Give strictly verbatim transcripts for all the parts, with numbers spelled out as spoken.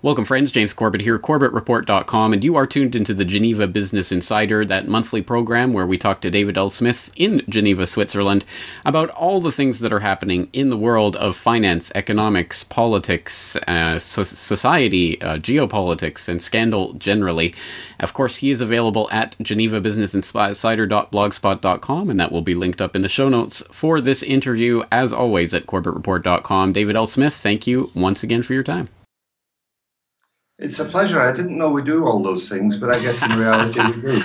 Welcome, friends. James Corbett here, Corbett Report dot com, and you are tuned into the Geneva Business Insider, that monthly program where we talk to David L. Smith in Geneva, Switzerland, about all the things that are happening in the world of finance, economics, politics, uh, so- society, uh, geopolitics, and scandal generally. Of course, he is available at Geneva Business Insider dot blogspot dot com, and that will be linked up in the show notes for this interview, as always, at Corbett Report dot com. David L. Smith, thank you once again for your time. It's a pleasure. I didn't know we do all those things, but I guess in reality we do.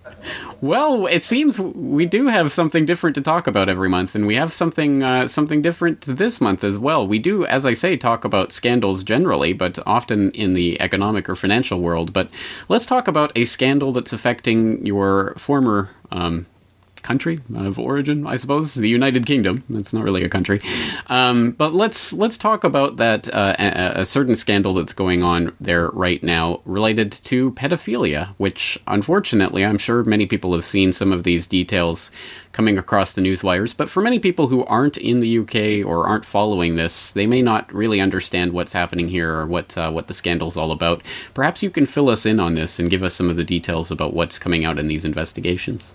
Well, it seems we do have something different to talk about every month, and we have something uh, something different this month as well. We do, as I say, talk about scandals generally, but often in the economic or financial world. But let's talk about a scandal that's affecting your former um country of origin, I suppose, the United Kingdom. That's not really a country. Um, but let's let's talk about that uh, a, a certain scandal that's going on there right now related to pedophilia, which unfortunately I'm sure many people have seen some of these details coming across the news wires. But for many people who aren't in the U K or aren't following this, they may not really understand what's happening here or what uh, what the scandal's all about. Perhaps you can fill us in on this and give us some of the details about what's coming out in these investigations.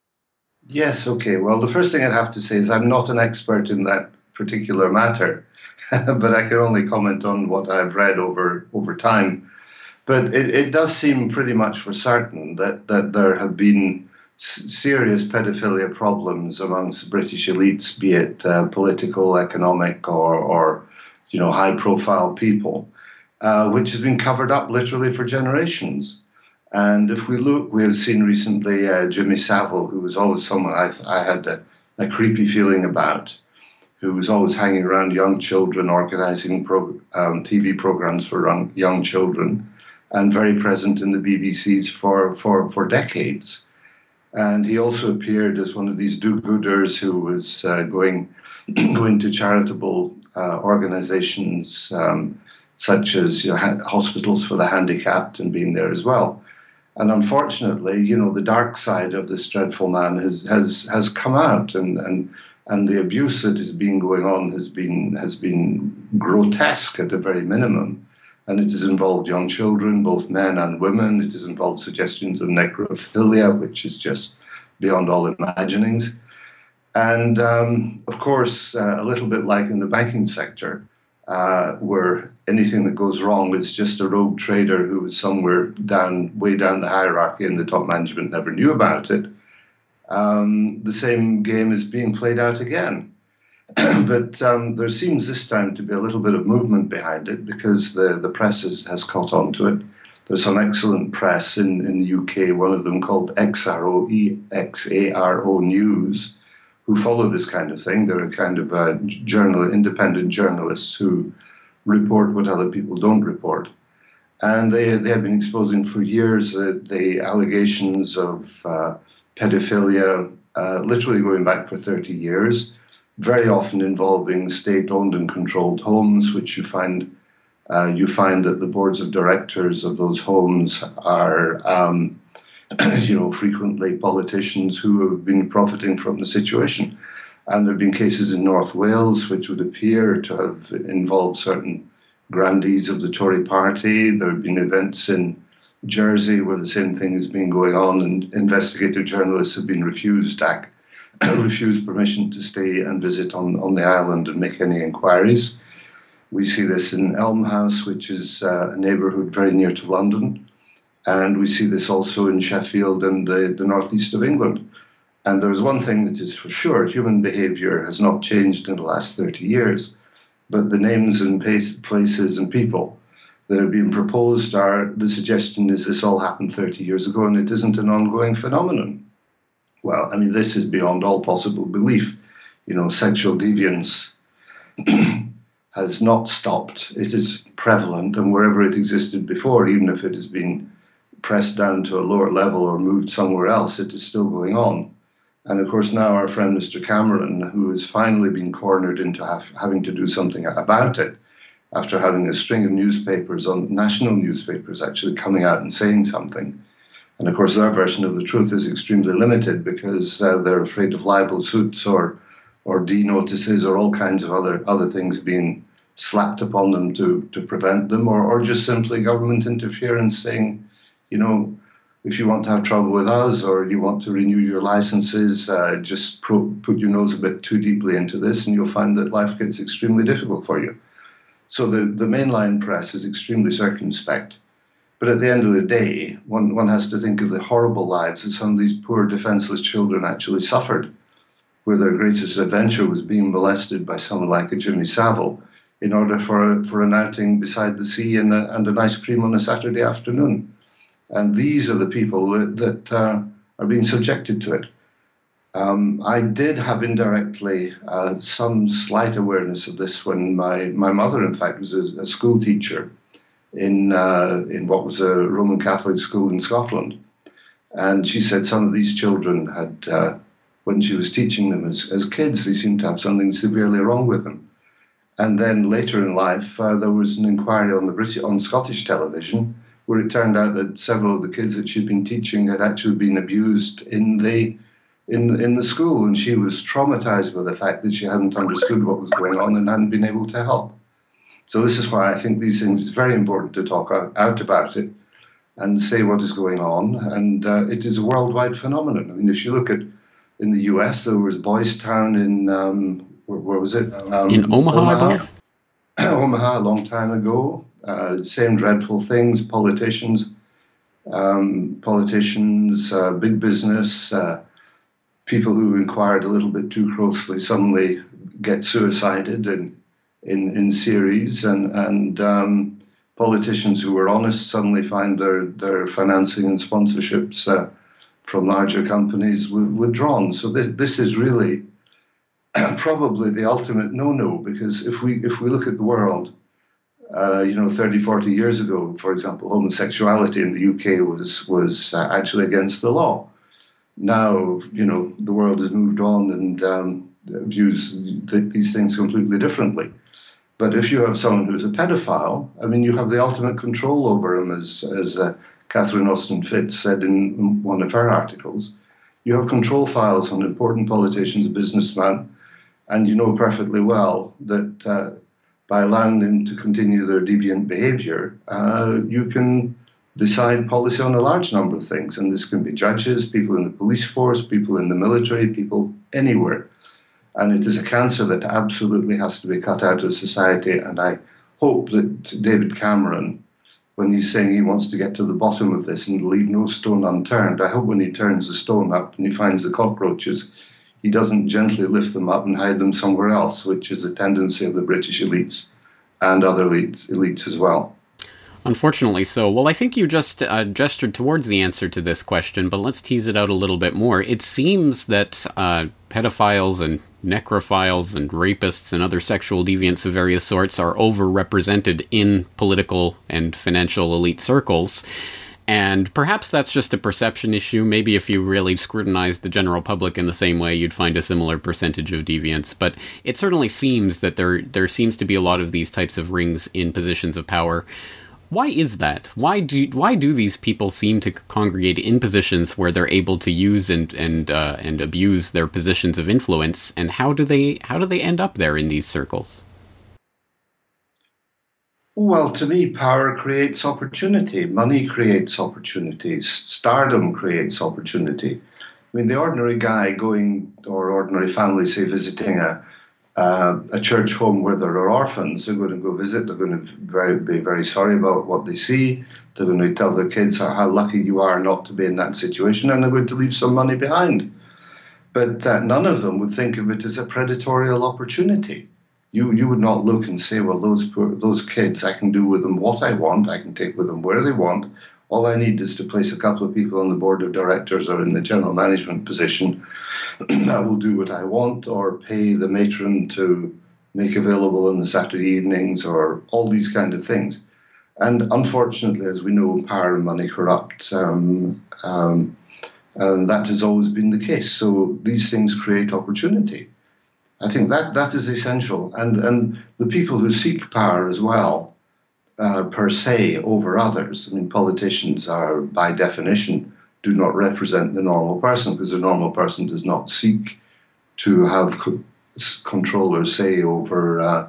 Yes, okay. Well, the first thing I'd have to say is I'm not an expert in that particular matter, but I can only comment on what I've read over, over time. But it, it does seem pretty much for certain that, that there have been s- serious pedophilia problems amongst British elites, be it uh, political, economic, or, or you know, high-profile people, uh, which has been covered up literally for generations. And if we look, we have seen recently uh, Jimmy Savile, who was always someone I, I had a, a creepy feeling about, who was always hanging around young children, organizing pro, um, T V programs for young, young children, and very present in the B B Cs for, for, for decades. And he also appeared as one of these do-gooders who was uh, going, going to charitable uh, organizations um, such as you know, hospitals for the handicapped and being there as well. And unfortunately, you know, the dark side of this dreadful man has has, has come out, and, and and the abuse that has been going on has been has been grotesque at a very minimum. And it has involved young children, both men and women. It has involved suggestions of necrophilia, which is just beyond all imaginings. And um, of course, uh, a little bit like in the banking sector, Uh, where anything that goes wrong, it's just a rogue trader who was somewhere down, way down the hierarchy, and the top management never knew about it. Um, the same game is being played out again. But um, there seems this time to be a little bit of movement behind it because the, the press has, has caught on to it. There's some excellent press in, in the U K, one of them called X R O, E X A R O News, who follow this kind of thing. They're a kind of uh, journal, independent journalists who report what other people don't report. And they, they have been exposing for years uh, the allegations of uh, pedophilia, uh, literally going back for thirty years, very often involving state-owned and controlled homes, which you find uh, you find that the boards of directors of those homes are um, you know, frequently politicians who have been profiting from the situation. And there have been cases in North Wales which would appear to have involved certain grandees of the Tory party. There have been events in Jersey where the same thing has been going on, and investigative journalists have been refused ac- refused permission to stay and visit on, on the island and make any inquiries. We see this in Elm House, which is uh, a neighbourhood very near to London. And we see this also in Sheffield and the, the northeast of England. And there is one thing that is for sure: human behaviour has not changed in the last thirty years, but the names and places and people that are being proposed are, the suggestion is this all happened thirty years ago and it isn't an ongoing phenomenon. Well, I mean, this is beyond all possible belief. You know, sexual deviance has not stopped. It is prevalent, and wherever it existed before, even if it has been pressed down to a lower level or moved somewhere else, it is still going on. And of course now our friend Mister Cameron, who has finally been cornered into have, having to do something about it, after having a string of newspapers, on national newspapers, actually coming out and saying something. And of course their version of the truth is extremely limited because uh, they're afraid of libel suits or or D notices or all kinds of other, other things being slapped upon them to, to prevent them, or, or just simply government interference saying, you know, if you want to have trouble with us or you want to renew your licenses, uh, just pro- put your nose a bit too deeply into this and you'll find that life gets extremely difficult for you. So the, the mainline press is extremely circumspect. But at the end of the day, one, one has to think of the horrible lives that some of these poor defenseless children actually suffered, where their greatest adventure was being molested by someone like a Jimmy Savile in order for, for an outing beside the sea and, a, and an ice cream on a Saturday afternoon. And these are the people that, that uh, are being subjected to it. Um, I did have indirectly uh, some slight awareness of this when my, my mother, in fact, was a, a school teacher in uh, in what was a Roman Catholic school in Scotland. And she said some of these children had, uh, when she was teaching them as, as kids, they seemed to have something severely wrong with them. And then later in life, uh, there was an inquiry on the British, on Scottish television, where it turned out that several of the kids that she'd been teaching had actually been abused in the in in the school, and she was traumatized by the fact that she hadn't understood what was going on and hadn't been able to help. So this is why I think these things, it's very important to talk out, out about it and say what is going on. And uh, it is a worldwide phenomenon. I mean, if you look at, in the U S, there was Boys Town in, um, where, where was it? Um, in Omaha, Omaha, I believe? Omaha, a long time ago. Uh, same dreadful things, politicians, um, politicians, uh, big business, uh, people who inquired a little bit too closely suddenly get suicided in, in, in series, and, and um, politicians who were honest suddenly find their, their financing and sponsorships uh, from larger companies withdrawn. So this, this is really probably the ultimate no-no, because if we if we look at the world, Uh, you know, thirty, forty years ago, for example, homosexuality in the U K was was uh, actually against the law. Now, you know, the world has moved on and um, views th- these things completely differently. But if you have someone who's a pedophile, I mean, you have the ultimate control over him, as as uh, Catherine Austin Fitts said in one of her articles. You have control files on important politicians, businessmen, and you know perfectly well that Uh, by allowing them to continue their deviant behavior, uh, you can decide policy on a large number of things. And this can be judges, people in the police force, people in the military, people anywhere. And it is a cancer that absolutely has to be cut out of society. And I hope that David Cameron, when he's saying he wants to get to the bottom of this and leave no stone unturned, I hope when he turns the stone up and he finds the cockroaches, he doesn't gently lift them up and hide them somewhere else, which is a tendency of the British elites and other elites, elites as well. Unfortunately so. Well, I think you just uh, gestured towards the answer to this question, but let's tease it out a little bit more. It seems that uh, pedophiles and necrophiles and rapists and other sexual deviants of various sorts are overrepresented in political and financial elite circles. And perhaps that's just a perception issue. Maybe if you really scrutinized the general public in the same way, you'd find a similar percentage of deviants. But it certainly seems that there there seems to be a lot of these types of rings in positions of power. Why is that? Why do why do these people seem to congregate in positions where they're able to use and and uh, and abuse their positions of influence? And how do they how do they end up there in these circles? Well, to me, power creates opportunity. Money creates opportunities. Stardom creates opportunity. I mean, the ordinary guy going, or ordinary family, say, visiting a uh, a church home where there are orphans, they're going to go visit. They're going to very, be very sorry about what they see. They're going to tell their kids how, how lucky you are not to be in that situation, and they're going to leave some money behind. But uh, none of them would think of it as a predatorial opportunity. You you would not look and say, well, those those kids, I can do with them what I want. I can take with them where they want. All I need is to place a couple of people on the board of directors or in the general management position. I will do what I want, or pay the matron to make available on the Saturday evenings, or all these kind of things. And unfortunately, as we know, power and money corrupt. Um, um, and that has always been the case. So these things create opportunity. I think that that is essential. And, and the people who seek power as well, uh, per se, over others, I mean, politicians are, by definition, do not represent the normal person, because the normal person does not seek to have co- control or say over uh,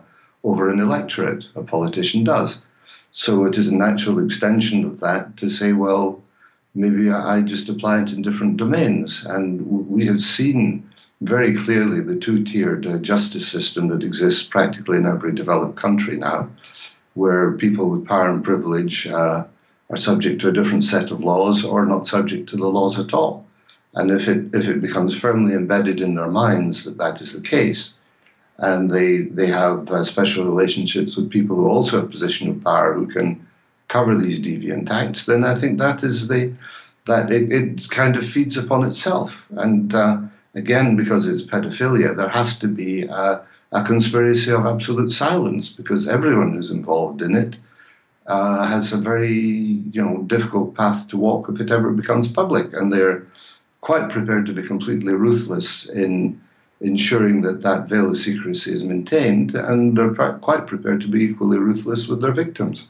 over an electorate. A politician does. So it is a natural extension of that to say, well, maybe I just apply it in different domains. And we have seen very clearly the two-tiered uh, justice system that exists practically in every developed country now, where people with power and privilege uh, are subject to a different set of laws or not subject to the laws at all. And if it if it becomes firmly embedded in their minds that that is the case, and they they have uh, special relationships with people who also have position of power who can cover these deviant acts, then I think that is the that it, it kind of feeds upon itself. And uh, again, because it's pedophilia, there has to be a, a conspiracy of absolute silence, because everyone who's involved in it uh, has a very you know difficult path to walk if it ever becomes public, and they're quite prepared to be completely ruthless in ensuring that that veil of secrecy is maintained, and they're pr- quite prepared to be equally ruthless with their victims.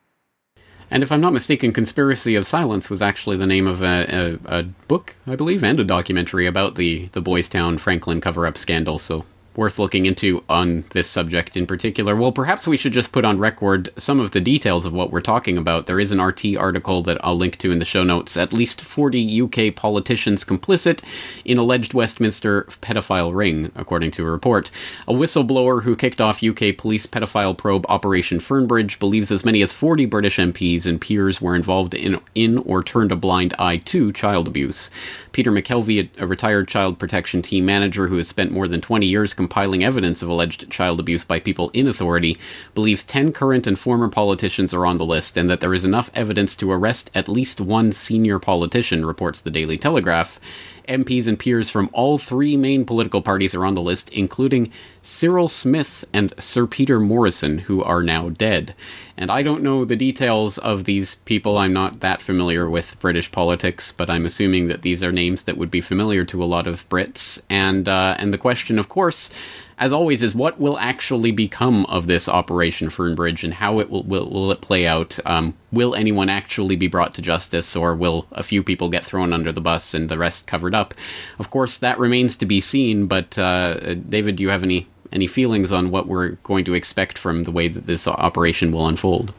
And if I'm not mistaken, Conspiracy of Silence was actually the name of a, a, a book, I believe, and a documentary about the, the Boys Town Franklin cover-up scandal, so worth looking into on this subject in particular. Well, perhaps we should just put on record some of the details of what we're talking about. There is an R T article that I'll link to in the show notes. At least forty U K politicians complicit in alleged Westminster pedophile ring, according to a report. A whistleblower who kicked off U K police pedophile probe Operation Fernbridge believes as many as forty British M Ps and peers were involved in, in or turned a blind eye to child abuse. Peter McKelvey, a retired child protection team manager who has spent more than twenty years compiling evidence of alleged child abuse by people in authority, believes ten current and former politicians are on the list and that there is enough evidence to arrest at least one senior politician, reports the Daily Telegraph. M Ps and peers from all three main political parties are on the list, including Cyril Smith and Sir Peter Morrison, who are now dead. And I don't know the details of these people. I'm not that familiar with British politics, but I'm assuming that these are names that would be familiar to a lot of Brits. And uh, and the question, of course, as always, is what will actually become of this Operation Fernbridge, and how it will will, will it play out? Um, will anyone actually be brought to justice, or will a few people get thrown under the bus and the rest covered up? Of course, that remains to be seen. But uh, David, do you have any any feelings on what we're going to expect from the way that this operation will unfold?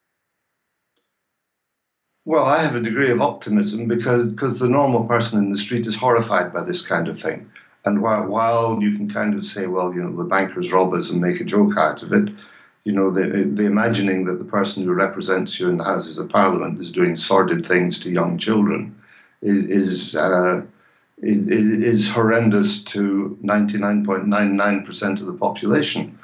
Well, I have a degree of optimism because because the normal person in the street is horrified by this kind of thing. And while, while you can kind of say, well, you know, the bankers rob us and make a joke out of it, you know, the, the imagining that the person who represents you in the Houses of Parliament is doing sordid things to young children is is, uh, is, is horrendous to ninety-nine point nine nine percent of the population.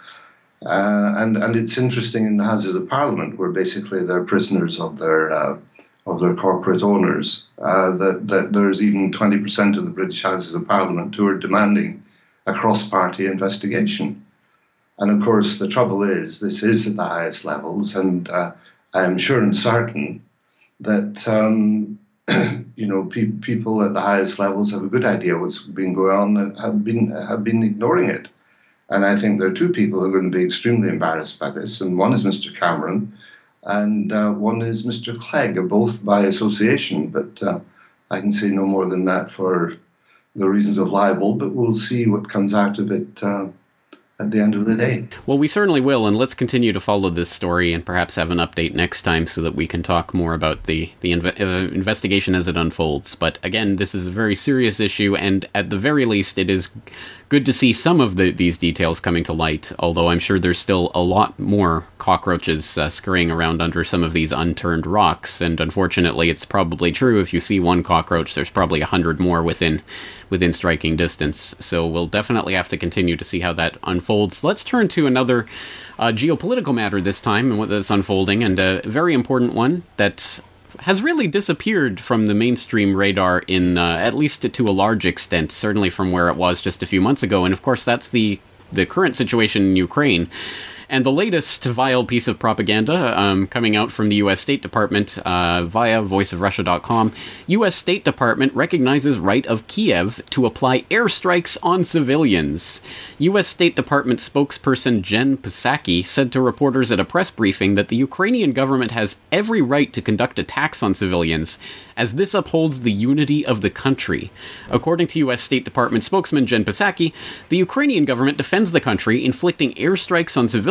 Uh, and, and it's interesting in the Houses of Parliament, where basically they're prisoners of their uh, of their corporate owners, uh, that, that there's even twenty percent of the British Houses of Parliament who are demanding a cross-party investigation. And of course, the trouble is, this is at the highest levels, and uh, I am sure and certain that um, you know pe- people at the highest levels have a good idea what's been going on and have been have been ignoring it. And I think there are two people who are going to be extremely embarrassed by this, and one is Mister Cameron, and uh, one is Mister Clegg, both by association, but uh, I can say no more than that for the reasons of libel, but we'll see what comes out of it uh, at the end of the day. Well, we certainly will, and let's continue to follow this story and perhaps have an update next time so that we can talk more about the, the inv- uh, investigation as it unfolds. But again, this is a very serious issue, and at the very least, it is good to see some of the, these details coming to light, although I'm sure there's still a lot more cockroaches uh, scurrying around under some of these unturned rocks, and unfortunately it's probably true if you see one cockroach, there's probably a hundred more within within striking distance, so we'll definitely have to continue to see how that unfolds. Let's turn to another uh, geopolitical matter this time, and what that's unfolding, and a very important one that has really disappeared from the mainstream radar in, uh, at least to, to a large extent, certainly from where it was just a few months ago. And of course, that's the, the current situation in Ukraine. And the latest vile piece of propaganda um, coming out from the U S State Department uh, via voice of russia dot com. U S State Department recognizes right of Kiev to apply airstrikes on civilians. U S State Department spokesperson Jen Psaki said to reporters at a press briefing that the Ukrainian government has every right to conduct attacks on civilians, as this upholds the unity of the country. According to U S State Department spokesman Jen Psaki, the Ukrainian government defends the country, inflicting airstrikes on civilians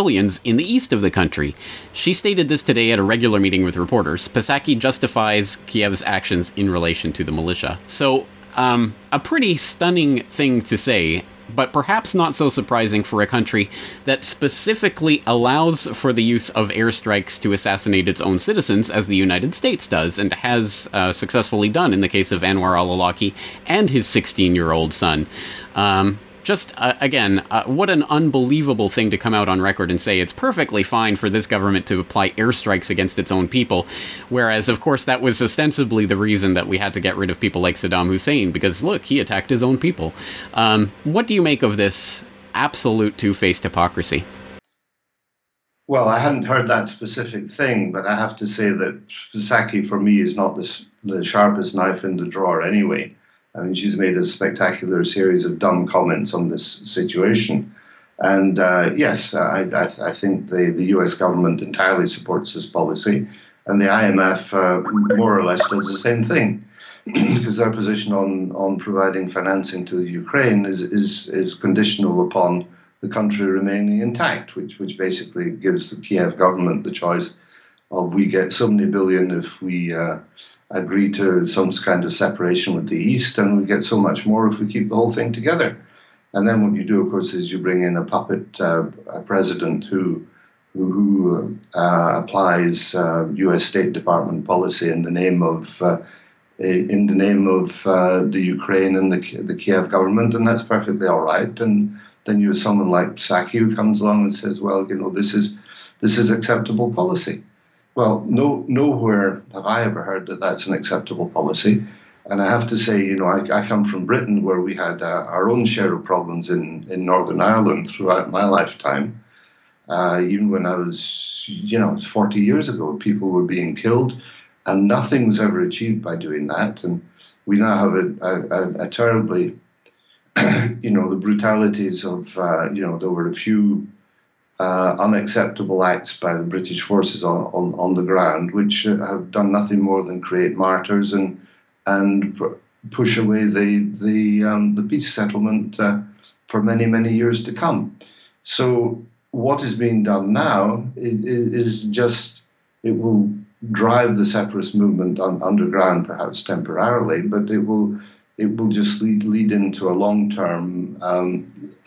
civilians in the east of the country. She stated this today at a regular meeting with reporters. Psaki justifies Kiev's actions in relation to the militia. So, um, a pretty stunning thing to say, but perhaps not so surprising for a country that specifically allows for the use of airstrikes to assassinate its own citizens, as the United States does, and has uh, successfully done in the case of Anwar al-Awlaki and his sixteen-year-old son. Um... Just, uh, again, uh, what an unbelievable thing to come out on record and say it's perfectly fine for this government to apply airstrikes against its own people, whereas, of course, that was ostensibly the reason that we had to get rid of people like Saddam Hussein, because, look, he attacked his own people. Um, what do you make of this absolute two-faced hypocrisy? Well, I hadn't heard that specific thing, but I have to say that Psaki, for me, is not the, the sharpest knife in the drawer anyway. I mean, she's made a spectacular series of dumb comments on this situation. And uh, yes, I, I, I think the, the U S government entirely supports this policy. And the I M F uh, more or less does the same thing, because their position on, on providing financing to the Ukraine is, is, is conditional upon the country remaining intact, which, which basically gives the Kiev government the choice of we get so many billion if we... Uh, agree to some kind of separation with the East, and we get so much more if we keep the whole thing together. And then what you do, of course, is you bring in a puppet uh, a president who who uh, applies uh, U S State Department policy in the name of uh, in the name of uh, the Ukraine and the the Kiev government, and that's perfectly all right. And then you have someone like Psaki who comes along and says, "Well, you know, this is this is acceptable policy." Well, no, nowhere have I ever heard that that's an acceptable policy. And I have to say, you know, I, I come from Britain, where we had uh, our own share of problems in, in Northern Ireland throughout my lifetime. Uh, even when I was, you know, it was forty years ago, people were being killed, and nothing was ever achieved by doing that. And we now have a, a, a terribly, you know, the brutalities of, uh, you know, there were a few Uh, unacceptable acts by the British forces on, on, on the ground, which uh, have done nothing more than create martyrs and and push away the the um, the peace settlement uh, for many many years to come. So what is being done now is, is just, it will drive the separatist movement on, underground, perhaps temporarily, but it will it will just lead lead into a long term um,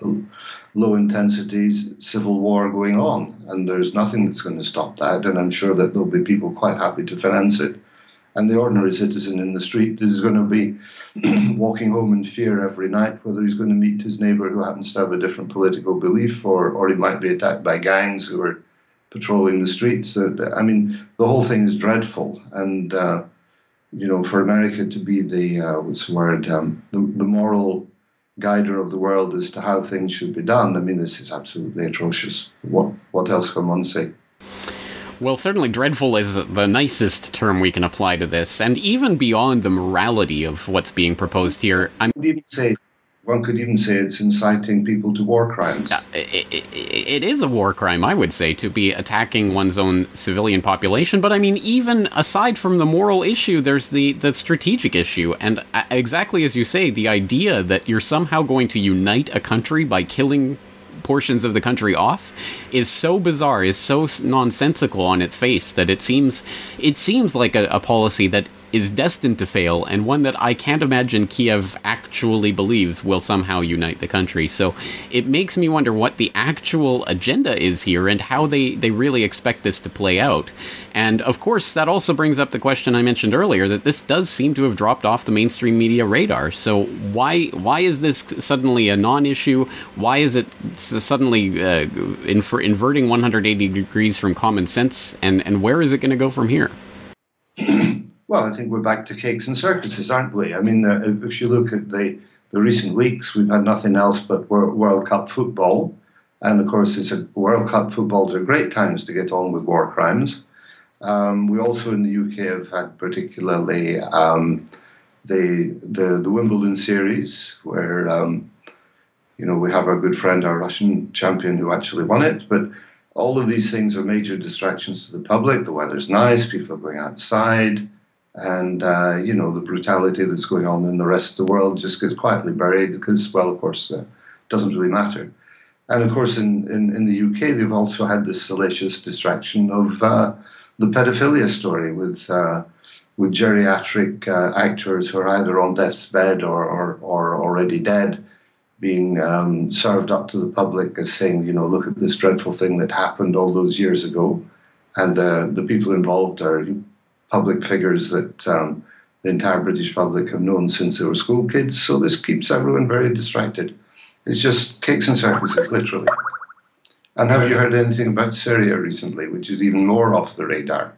low intensity civil war going on, and there's nothing that's going to stop that. And I'm sure that there'll be people quite happy to finance it. And the ordinary citizen in the street is going to be walking home in fear every night, whether he's going to meet his neighbor who happens to have a different political belief, or, or he might be attacked by gangs who are patrolling the streets. I mean, the whole thing is dreadful. And, uh, you know, for America to be the, uh, what's the word, um, the, the moral guider of the world as to how things should be done, I mean, this is absolutely atrocious. What, what else can one say? Well, certainly dreadful is the nicest term we can apply to this, and even beyond the morality of what's being proposed here, I'm... One could even say, one could even say it's inciting people to war crimes. Uh, it, it, it is a war crime, I would say, to be attacking one's own civilian population, but I mean, even aside from the moral issue, there's the, the strategic issue, and exactly as you say, the idea that you're somehow going to unite a country by killing portions of the country off is so bizarre, is so nonsensical on its face, that it seems it seems like a, a policy that is destined to fail, and one that I can't imagine Kiev actually believes will somehow unite the country. So it makes me wonder what the actual agenda is here and how they, they really expect this to play out. And of course, that also brings up the question I mentioned earlier, that this does seem to have dropped off the mainstream media radar. So why why is this suddenly a non-issue? Why is it suddenly uh, infer- inverting one hundred eighty degrees from common sense? And, and where is it going to go from here? Well, I think we're back to cakes and circuses, aren't we? I mean, uh, if you look at the, the recent weeks, we've had nothing else but World Cup football. And of course, it's a, World Cup footballs are great times to get on with war crimes. Um, we also in the U K have had particularly um, the, the the Wimbledon series, where um, you know, we have our good friend, our Russian champion, who actually won it. But all of these things are major distractions to the public. The weather's nice, people are going outside. And, uh, you know, the brutality that's going on in the rest of the world just gets quietly buried because, well, of course, uh, it doesn't really matter. And of course, in, in, in the U K, they've also had this salacious distraction of uh, the pedophilia story with uh, with geriatric uh, actors who are either on death's bed or, or, or already dead, being um, served up to the public as saying, you know, look at this dreadful thing that happened all those years ago. And uh, the people involved are public figures that um, the entire British public have known since they were school kids. So this keeps everyone very distracted. It's just cakes and circuses, literally. And have you heard anything about Syria recently, which is even more off the radar?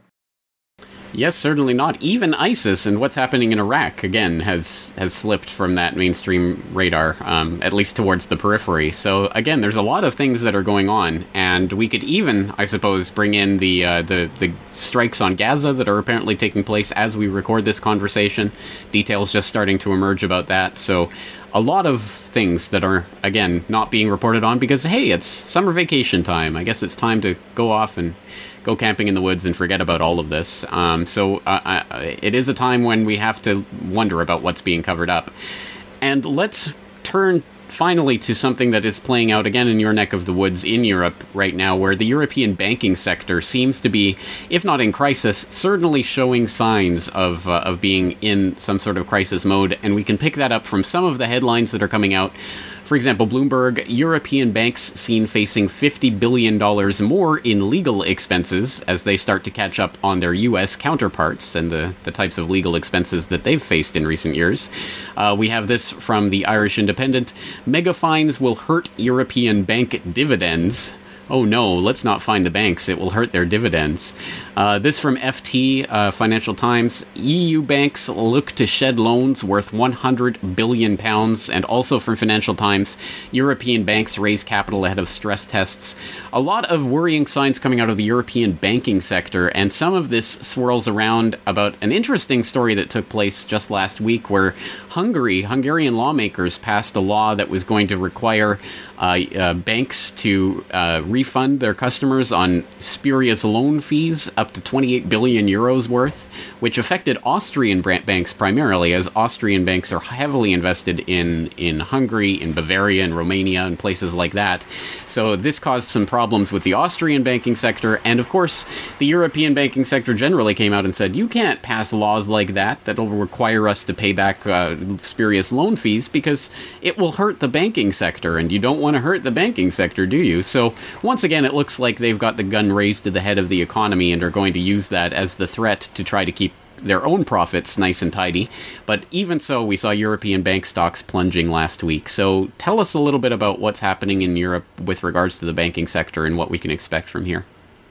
Yes, certainly not. Even ISIS and what's happening in Iraq, again, has has slipped from that mainstream radar, um, at least towards the periphery. So, again, there's a lot of things that are going on, and we could even, I suppose, bring in the uh, the, the strikes on Gaza that are apparently taking place as we record this conversation. Details just starting to emerge about that, so a lot of things that are, again, not being reported on because, hey, it's summer vacation time. I guess it's time to go off and go camping in the woods and forget about all of this. Um, so uh, uh, it is a time when we have to wonder about what's being covered up. And let's turn finally to something that is playing out again in your neck of the woods in Europe right now, where the European banking sector seems to be, if not in crisis, certainly showing signs of uh, of being in some sort of crisis mode. And we can pick that up from some of the headlines that are coming out. For example, Bloomberg, European banks seen facing fifty billion dollars more in legal expenses as they start to catch up on their U S counterparts and the, the types of legal expenses that they've faced in recent years. Uh, we have this from the Irish Independent. Mega fines will hurt European bank dividends. Oh no, let's not fine the banks. It will hurt their dividends. Uh, this from F T, uh, Financial Times. E U banks look to shed loans worth one hundred billion pounds. And also from Financial Times, European banks raise capital ahead of stress tests. A lot of worrying signs coming out of the European banking sector, and some of this swirls around about an interesting story that took place just last week where Hungary, Hungarian lawmakers passed a law that was going to require uh, uh, banks to uh, refund their customers on spurious loan fees up to twenty-eight billion euros worth, which affected Austrian banks primarily, as Austrian banks are heavily invested in, in Hungary, in Bavaria, and Romania, and places like that. So this caused some problems with the Austrian banking sector, and of course, the European banking sector generally came out and said, you can't pass laws like that that'll require us to pay back uh, spurious loan fees because it will hurt the banking sector, and you don't want to hurt the banking sector, do you? So once again, it looks like they've got the gun raised to the head of the economy and are going to use that as the threat to try to keep their own profits nice and tidy. But even so, we saw European bank stocks plunging last week. So tell us a little bit about what's happening in Europe with regards to the banking sector and what we can expect from here.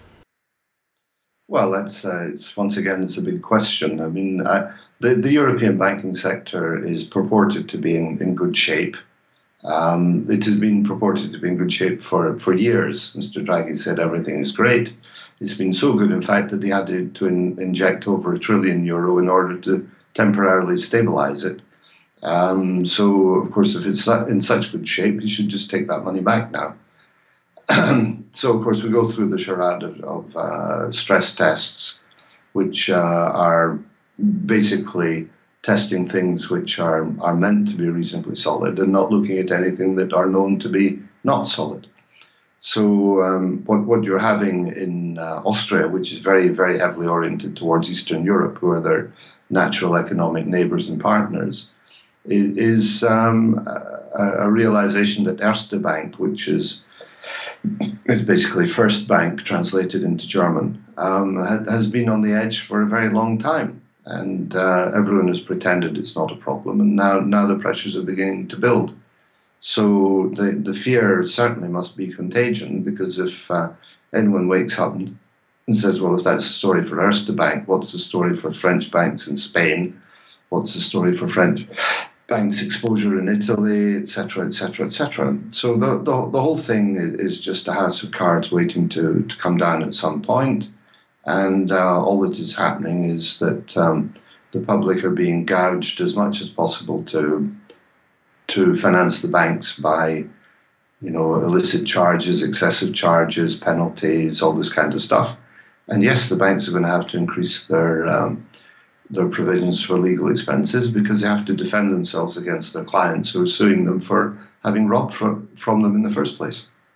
Well, that's uh, it's once again, it's a big question. I mean, uh, the, the European banking sector is purported to be in, in good shape. Um, it has been purported to be in good shape for, for years. Mister Draghi said everything is great. It's been so good, in fact, that he had to, to in, inject over a trillion euro in order to temporarily stabilize it. Um, so, of course, if it's not in such good shape, he should just take that money back now. So, of course, we go through the charade of, of uh, stress tests, which uh, are basically testing things which are, are meant to be reasonably solid and not looking at anything that are known to be not solid. So um, what, what you're having in uh, Austria, which is very, very heavily oriented towards Eastern Europe, who are their natural economic neighbors and partners, is, is um, a, a realization that Erste Bank, which is is basically First Bank translated into German, um, has been on the edge for a very long time. And uh, everyone has pretended it's not a problem. And now, now the pressures are beginning to build. So the, the fear certainly must be contagion, because if uh, anyone wakes up and, and says, well, if that's the story for Erste Bank, what's the story for French banks in Spain? What's the story for French banks' exposure in Italy, et cetera, et cetera, et cetera? So the, the, the whole thing is just a house of cards waiting to, to come down at some point. And uh, all that is happening is that um, the public are being gouged as much as possible to to finance the banks by, you know, illicit charges, excessive charges, penalties, all this kind of stuff. And yes, the banks are going to have to increase their um, their provisions for legal expenses because they have to defend themselves against their clients who are suing them for having robbed from, from them in the first place.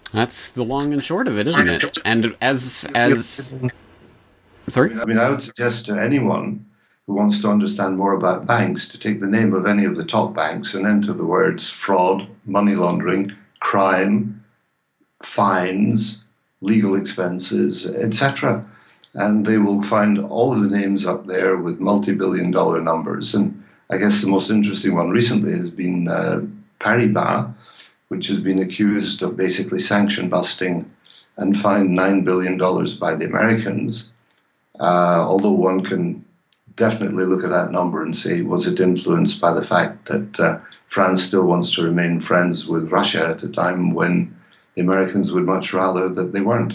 That's the long and short of it, isn't it? And as as sorry, I mean, I would suggest to anyone who wants to understand more about banks to take the name of any of the top banks and enter the words fraud, money laundering, crime, fines, legal expenses, et cetera. And they will find all of the names up there with multi-billion dollar numbers. And I guess the most interesting one recently has been uh, Paribas, which has been accused of basically sanction busting and fined nine billion dollars by the Americans. Uh, although one can definitely look at that number and say, was it influenced by the fact that uh, France still wants to remain friends with Russia at a time when the Americans would much rather that they weren't?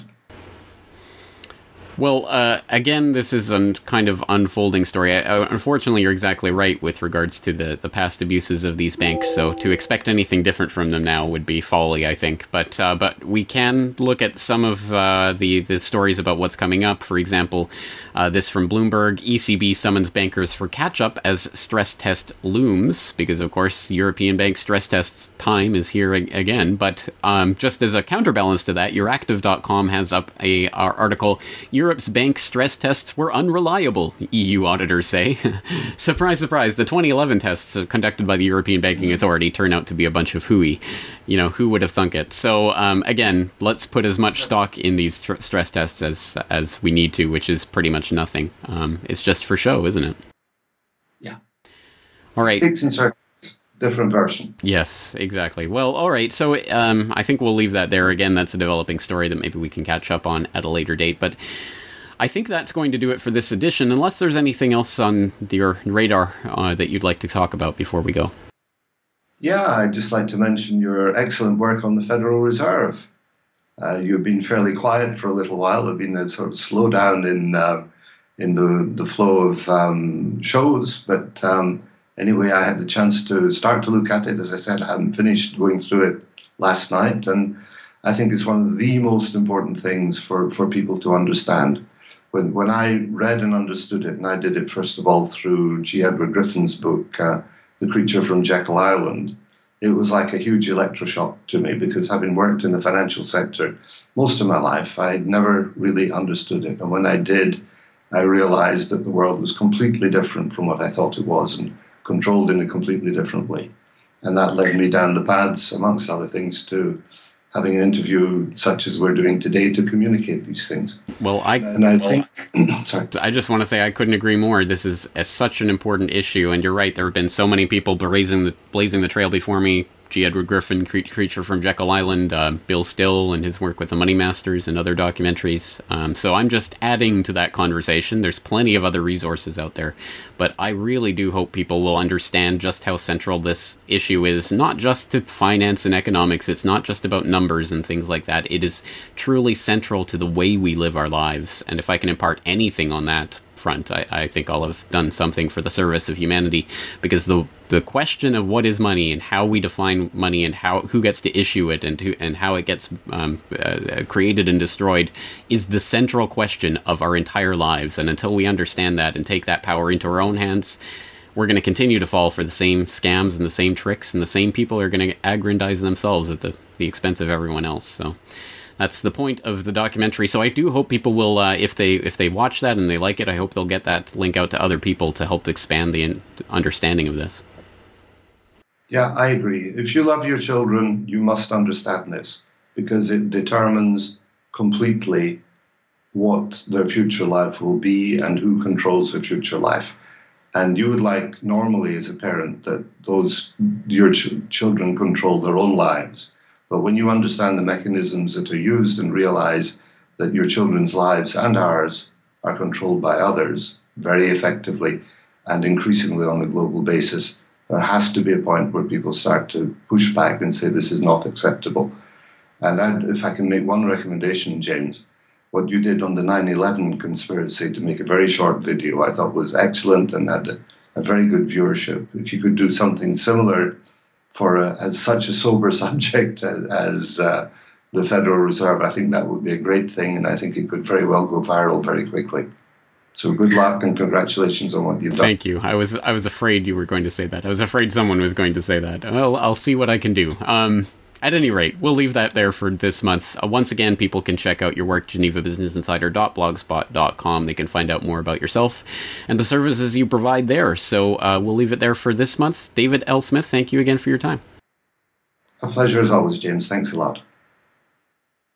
Well, uh, again, this is a kind of unfolding story. Uh, unfortunately, you're exactly right with regards to the, the past abuses of these banks, so to expect anything different from them now would be folly, I think. But uh, but we can look at some of uh, the, the stories about what's coming up. For example, uh, this from Bloomberg, E C B summons bankers for catch-up as stress test looms, because, of course, European bank stress test time is here ag- again. But um, just as a counterbalance to that, Euractiv dot com has up a, a article, Europe's bank stress tests were unreliable, E U auditors say. Surprise, surprise, the twenty eleven tests conducted by the European Banking Authority turn out to be a bunch of hooey. You know, who would have thunk it? So, um, again, let's put as much stock in these tr- stress tests as as we need to, which is pretty much nothing. Um, it's just for show, isn't it? Yeah. All right. Sticks and circles. Different version. Yes, exactly. Well, all right. So um, I think we'll leave that there. Again, that's a developing story that maybe we can catch up on at a later date. But I think that's going to do it for this edition, unless there's anything else on your radar uh, that you'd like to talk about before we go. Yeah, I'd just like to mention your excellent work on the Federal Reserve. Uh, you've been fairly quiet for a little while. There's been a sort of slowdown in uh, in the, the flow of um, shows, but um, anyway, I had the chance to start to look at it. As I said, I hadn't finished going through it last night, and I think it's one of the most important things for, for people to understand. When when I read and understood it, and I did it first of all through G. Edward Griffin's book, uh, The Creature from Jekyll Island, it was like a huge electroshock to me, because having worked in the financial sector most of my life, I'd never really understood it. And when I did, I realized that the world was completely different from what I thought it was, and controlled in a completely different way. And that led me down the paths, amongst other things, to having an interview such as we're doing today to communicate these things. Well, I and I think, sorry. I just want to say I couldn't agree more. This is a, such an important issue, and you're right. There have been so many people blazing the, blazing the trail before me. G. Edward Griffin, cre- Creature from Jekyll Island, uh, Bill Still and his work with the Money Masters and other documentaries. Um, so I'm just adding to that conversation. There's plenty of other resources out there. But I really do hope people will understand just how central this issue is, not just to finance and economics. It's not just about numbers and things like that. It is truly central to the way we live our lives. And if I can impart anything on that front, I, I think I'll have done something for the service of humanity, because the the question of what is money and how we define money and how who gets to issue it and who, and how it gets um, uh, created and destroyed is the central question of our entire lives. And until we understand that and take that power into our own hands, we're going to continue to fall for the same scams and the same tricks, and the same people are going to aggrandize themselves at the, the expense of everyone else. So that's the point of the documentary. So I do hope people will, uh, if they if they watch that and they like it, I hope they'll get that link out to other people to help expand the understanding of this. Yeah, I agree. If you love your children, you must understand this, because it determines completely what their future life will be and who controls their future life. And you would like, normally as a parent, that those your ch- children control their own lives. But when you understand the mechanisms that are used and realize that your children's lives and ours are controlled by others very effectively and increasingly on a global basis, there has to be a point where people start to push back and say this is not acceptable. And I'd, if I can make one recommendation, James, what you did on the nine eleven conspiracy to make a very short video, I thought was excellent and had a, a very good viewership. If you could do something similar for a, as such a sober subject as, as uh, the Federal Reserve, I think that would be a great thing, and I think it could very well go viral very quickly. So good luck and congratulations on what you've done. Thank you. I was I was afraid you were going to say that. I was afraid someone was going to say that. Well, I'll see what I can do. Um, At any rate, we'll leave that there for this month. Uh, once again, people can check out your work, geneva business insider dot blogspot dot com. They can find out more about yourself and the services you provide there. So uh, we'll leave it there for this month. David L. Smith, thank you again for your time. A pleasure as always, James. Thanks a lot.